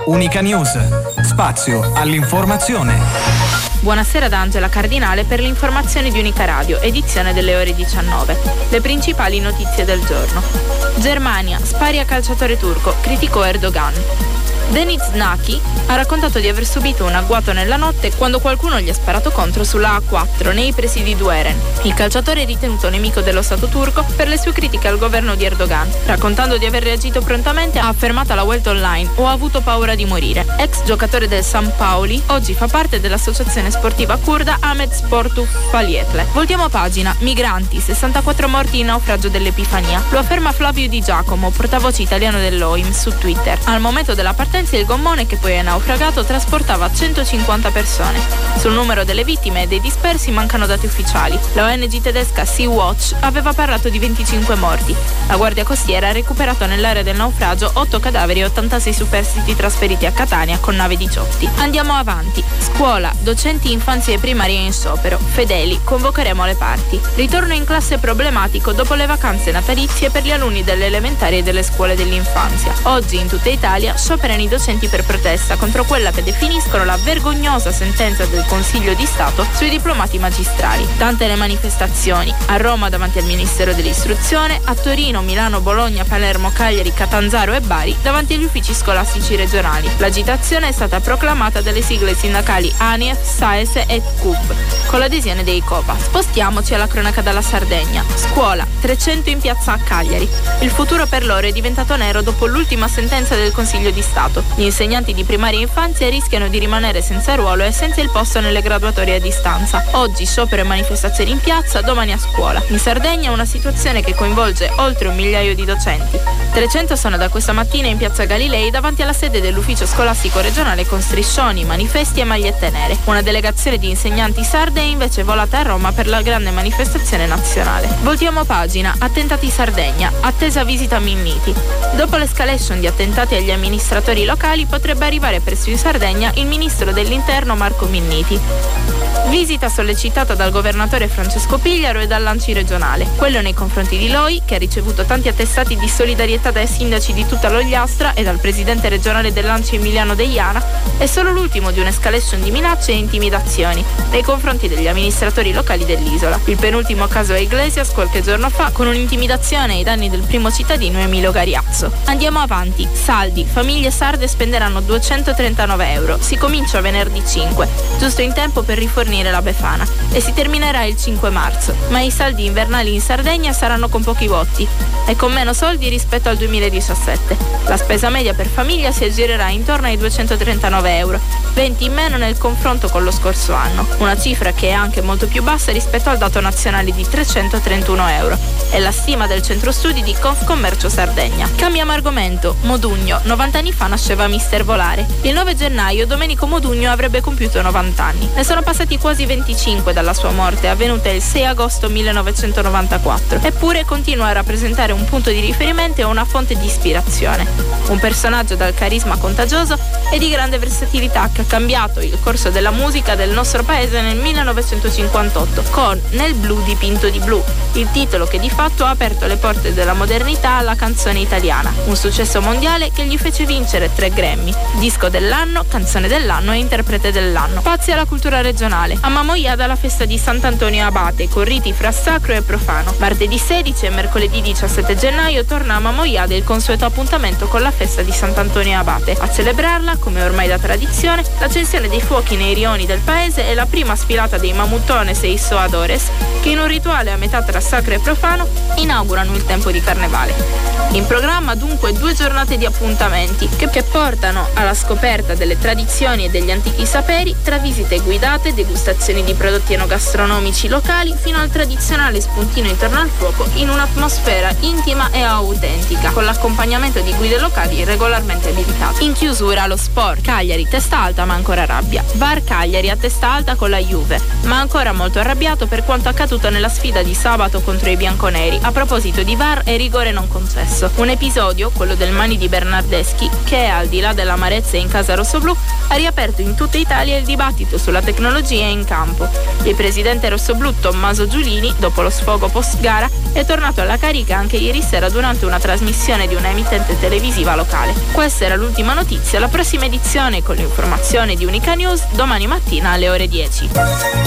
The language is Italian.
Unica News. Spazio all'informazione. Buonasera da Angela Cardinale per l'informazione di Unica Radio, edizione delle ore 19. Le principali notizie del giorno. Germania, spari a calciatore turco, criticò Erdogan. Deniz Naki ha raccontato di aver subito un agguato nella notte quando qualcuno gli ha sparato contro sulla A4 nei pressi di Dueren. Il calciatore è ritenuto nemico dello Stato turco per le sue critiche al governo di Erdogan. Raccontando di aver reagito prontamente, ha affermato alla Welt Online: "Ho avuto paura di morire". Ex giocatore del San Paoli, oggi fa parte dell'associazione sportiva curda Ahmed Sportu Falietle. Voltiamo pagina. Migranti, 64 morti in naufragio dell'Epifania. Lo afferma Flavio Di Giacomo, portavoce italiano dell'OIM, su Twitter. Al momento della partenza il gommone, che poi è naufragato, trasportava 150 persone. Sul numero delle vittime e dei dispersi mancano dati ufficiali. La ONG tedesca Sea-Watch aveva parlato di 25 morti. La Guardia Costiera ha recuperato nell'area del naufragio 8 cadaveri e 86 superstiti trasferiti a Catania con nave Diciotti. Andiamo avanti. Scuola, docenti, infanzia e primaria in sciopero. Fedeli, convocheremo le parti. Ritorno in classe problematico dopo le vacanze natalizie per gli alunni delle elementari e delle scuole dell'infanzia. Oggi in tutta Italia scioperano i docenti per protesta contro quella che definiscono la vergognosa sentenza del Consiglio di Stato sui diplomati magistrali. Tante le manifestazioni: a Roma davanti al Ministero dell'Istruzione, a Torino, Milano, Bologna, Palermo, Cagliari, Catanzaro e Bari davanti agli uffici scolastici regionali. L'agitazione è stata proclamata dalle sigle sindacali ANIEF, SAESE e CUB, con l'adesione dei COPA. Spostiamoci alla cronaca dalla Sardegna. Scuola, 300 in piazza a Cagliari. Il futuro per loro è diventato nero dopo l'ultima sentenza del Consiglio di Stato. Gli insegnanti di primaria infanzia rischiano di rimanere senza ruolo e senza il posto nelle graduatorie a distanza. Oggi sciopero e manifestazioni in piazza, domani a scuola. In Sardegna una situazione che coinvolge oltre 1 migliaio di docenti. 300 sono da questa mattina in piazza Galilei davanti alla sede dell'ufficio scolastico regionale con striscioni, manifesti e magliette nere. Una delegazione di insegnanti sarde è invece volata a Roma per la grande manifestazione nazionale. Voltiamo pagina. Attentati Sardegna, attesa visita Minniti. Dopo l'escalation di attentati agli amministratori locali potrebbe arrivare presto in Sardegna il ministro dell'Interno Marco Minniti. Visita sollecitata dal governatore Francesco Pigliaro e dall'ANCI regionale. Quello nei confronti di Loi, che ha ricevuto tanti attestati di solidarietà dai sindaci di tutta l'Ogliastra e dal presidente regionale dell'ANCI Emiliano Deiana, è solo l'ultimo di un'escalation di minacce e intimidazioni nei confronti degli amministratori locali dell'isola. Il penultimo caso è Iglesias qualche giorno fa, con un'intimidazione ai danni del primo cittadino Emilio Gariazzo. Andiamo avanti. Saldi. Famiglie sarde spenderanno 239 euro. Si comincia venerdì 5, giusto in tempo per rifornire la Befana, e si terminerà il 5 marzo. Ma i saldi invernali in Sardegna saranno con pochi votti e con meno soldi rispetto al 2017. La spesa media per famiglia si aggirerà intorno ai 239 euro, 20 in meno nel confronto con lo scorso anno, una cifra che è anche molto più bassa rispetto al dato nazionale di 331 euro. È la stima del centro studi di Confcommercio Sardegna. Cambiamo argomento. Modugno. 90 anni fa nasceva Mister Volare. Il 9 gennaio Domenico Modugno avrebbe compiuto 90 anni. Ne sono passati quasi 25 dalla sua morte, avvenuta il 6 agosto 1994. Eppure continua a rappresentare un punto di riferimento e una fonte di ispirazione. Un personaggio dal carisma contagioso e di grande versatilità che ha cambiato il corso della musica del nostro paese nel 1958 con Nel blu dipinto di blu, il titolo che di fatto ha aperto le porte della modernità alla canzone italiana. Un successo mondiale che gli fece vincere 3 Grammy: disco dell'anno, canzone dell'anno e interprete dell'anno. Spazi alla cultura regionale. A Mamoiada la festa di Sant'Antonio Abate con riti fra sacro e profano. Martedì 16 e mercoledì 17 gennaio torna a Mamoiada il consueto appuntamento con la festa di Sant'Antonio Abate. A celebrarla, come ormai da tradizione, l'accensione dei fuochi nei rioni del paese e la prima sfilata dei Mamutones e Issoadores, che in un rituale a metà tra sacro e profano inaugurano il tempo di carnevale. In programma dunque 2 giornate di appuntamenti che portano alla scoperta delle tradizioni e degli antichi saperi, tra visite guidate, degustazioni di prodotti enogastronomici locali, fino al tradizionale spuntino intorno al fuoco in un'atmosfera intima e autentica, con l'accompagnamento di guide locali regolarmente abilitate. In chiusura lo sport. Cagliari, testa alta ma ancora rabbia. VAR Cagliari a testa alta con la Juve. ma ancora molto arrabbiato per quanto accaduto nella sfida di sabato contro i bianconeri a proposito di VAR e rigore non concesso. Un episodio, quello del Mani di Bernardeschi, che al di là dell'amarezza in casa rossoblù ha riaperto in tutta Italia il dibattito sulla tecnologia in campo. Il presidente rossoblù Tommaso Giulini, dopo lo sfogo post gara, è tornato alla carica anche ieri sera durante una trasmissione di una emittente televisiva locale. Questa era l'ultima notizia, la prossima edizione con l'informazione di Unica News domani mattina alle ore 10.